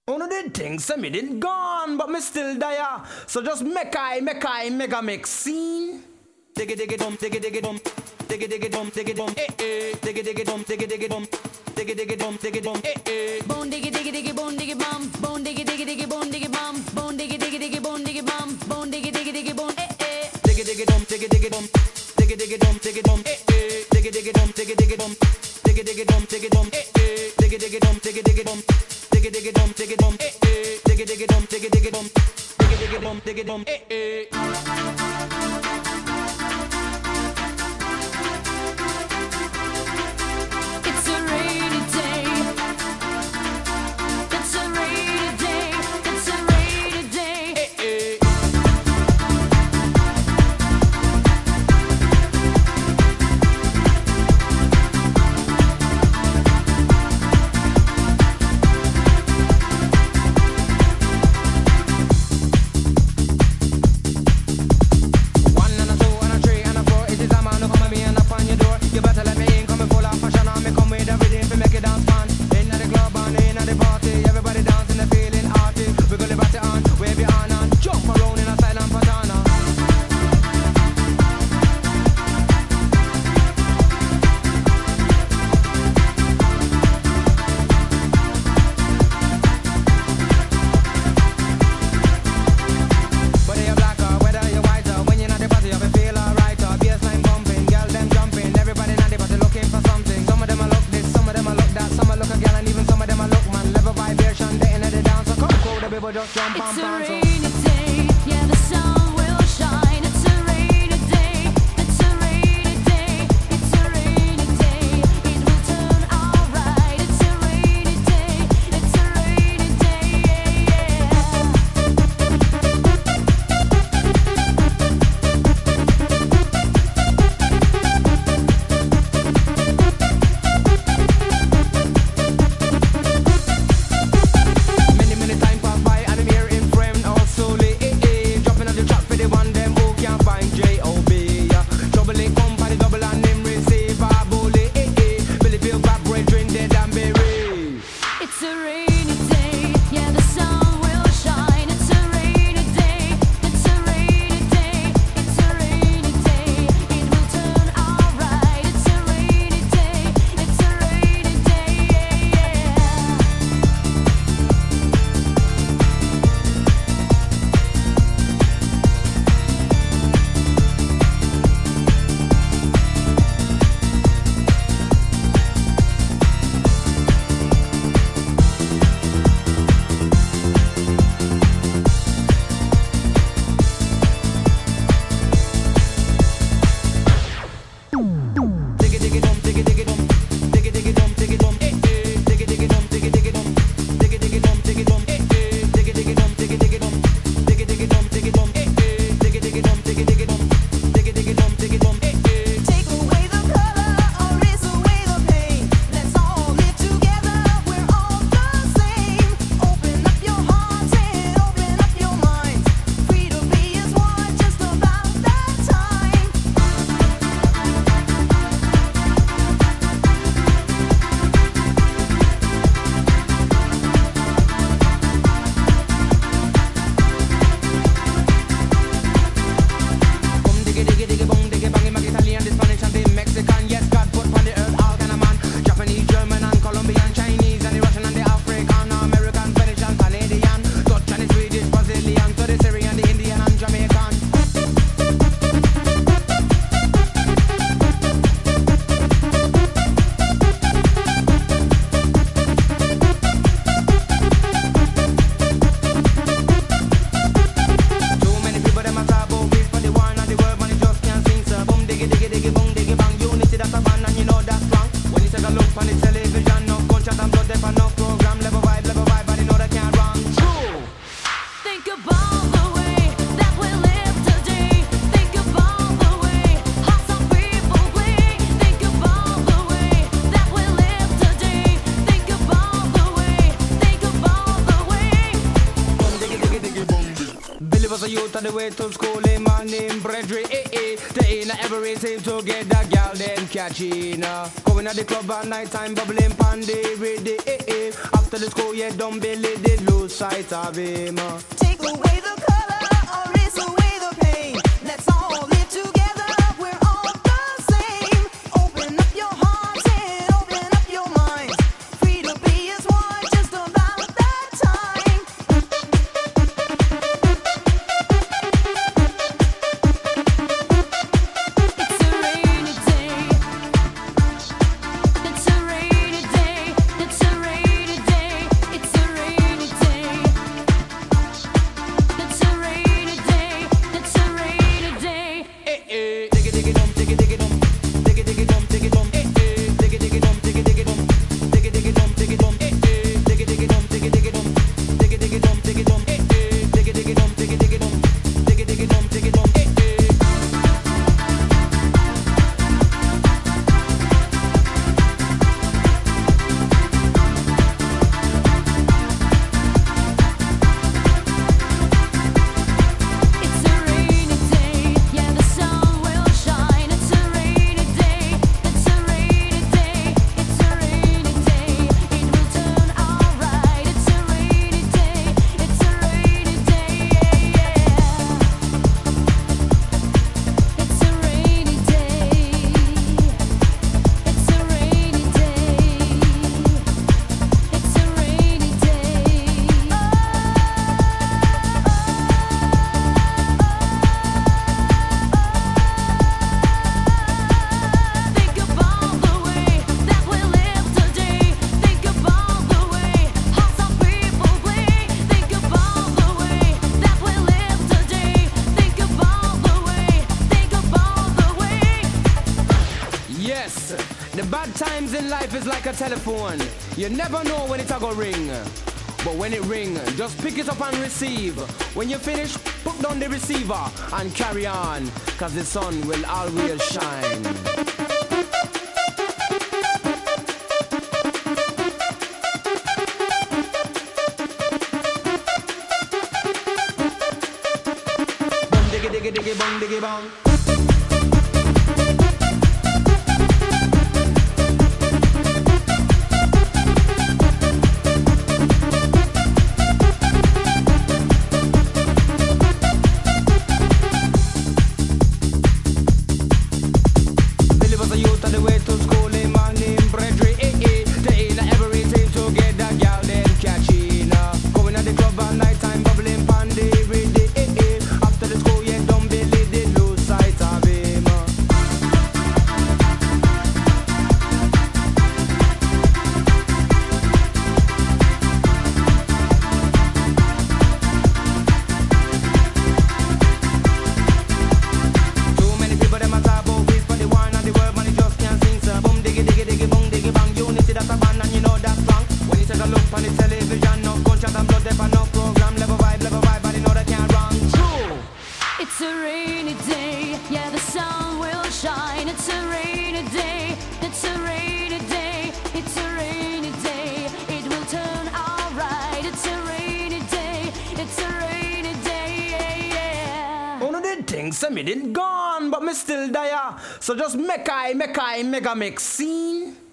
Uno did think say me did gone, but me still there. So just mega mix scene. Diggy diggy dum, diggy diggy dum, diggy diggy dum, diggy dum, diggy diggy dum, diggy diggy dum, diggy diggy dum, diggy dum, bone diggy diggy diggy bone diggy bum, bone diggy diggy diggy bone diggy bum, bone diggy diggy diggy bone diggy bum, bone diggy diggy diggy bone diggy diggy dum, diggy diggy dum, diggy diggy dum, diggy dum, diggy diggy dum, diggy diggy dum, diggy diggy dum, diggy dum, diggy diggy dum, diggy diggy dum, diggy diggy dum, diggy dum, diggy diggy dum, diggy diggy dum, diggy diggy dum, diggy dum, It's a rainy day. It's a rainy day. It's a rainy day. One and a two and a three and a four. It is a man who come at me and knock on your door. You better let me in, coming full of fashion on me. Come with everything to make it dance fun. Inna the club and inna the party, everybody dancing and feeling arty. We gonna bat it on, wave your hand and jump around in a silent patana. Whether you're black or whether you're white or when you're not the party, you feel alright. Or bassline bumping, girl them jumping, everybody not the party looking for something. Some of them a look this, some of them a look that, some a look a girl and even some of them a look man. Level vibration, they in the dance, so come cool, the people just jump It's and a bounce. rainy day. Yeah, the sun will shine. It's a rainy day. It's a rainy day. It's a rainy day. It will turn alright. It's a rainy day. It's a rainy day. Many time pass by and I'm here in frame. Also a youth on the way to school, a man named Bredry, They ain't every team to get that gal them catching. Going at the club at night time, bubbling pandy ready, After the school, yeah, don't believe they lose sight of him. Take away the color, erase away the pain. Let's all live together, we're all the same. Open up your hearts and open up your minds. Free to be as one, just about that time. It's a rainy day. It's a rainy day. It's a rainy day. It's a rainy day. It's a rainy day. It's a rainy day. Dig it, dig it, dum, dig it, dig it, dum. Dig it, dig it, dum, dig it, dum. Dig it, dig it, dum, dig it, dig it, dum. Dig it, dig it, dum, dig it, dum. Dig it, dig it, dum, dig it, dig it, dum. Dig it, dig it, dum, dig it, dum. Dig it, dig it, dum, dig it, dig it, dum. Dig it, dig it, dum, dig it, dum. It's a rainy day, yeah, the sun will shine. It's a rainy day, it's a rainy day, it's a rainy day. It will turn alright. It's a rainy day, it's a rainy day, yeah. It's a rainy day, it's a rainy day, it's a rainy Think about the way that we live today. Think about the way how some people play. Think about the way that we live today. Think about the way. Think about the way. Yes, the bad times in life is like a telephone. You never know when it's a go ring. But when it ring, just pick it up and receive. When you finish, put down the receiver and carry on, cause the sun will always shine. Bum diggy diggy diggy bum diggy bum. Billy was a youth on the way to school, a man named Bredry, They ain't every team to get that gal them catching. Going at the club at night time, bubbling pandy ready, After the school, yeah, don't believe they lose sight of him. Too many people them a talk about peace, but the war and the world, man, it just can't sing. So boom diggy diggy diggy boom diggy bang. Unity that's a band and you know that's strong. When you take a look on the television, no gunshot and blood, there no program. Level vibe, and you know they can't wrong. True. It's a rainy day, yeah, the sun will shine. It's a rainy day, it's a rainy day, it's a rainy day. It will turn alright. It's a rainy day, it's a rainy day, yeah. One of the things say me didn't gone, but me still there. So just make I mega mix scene.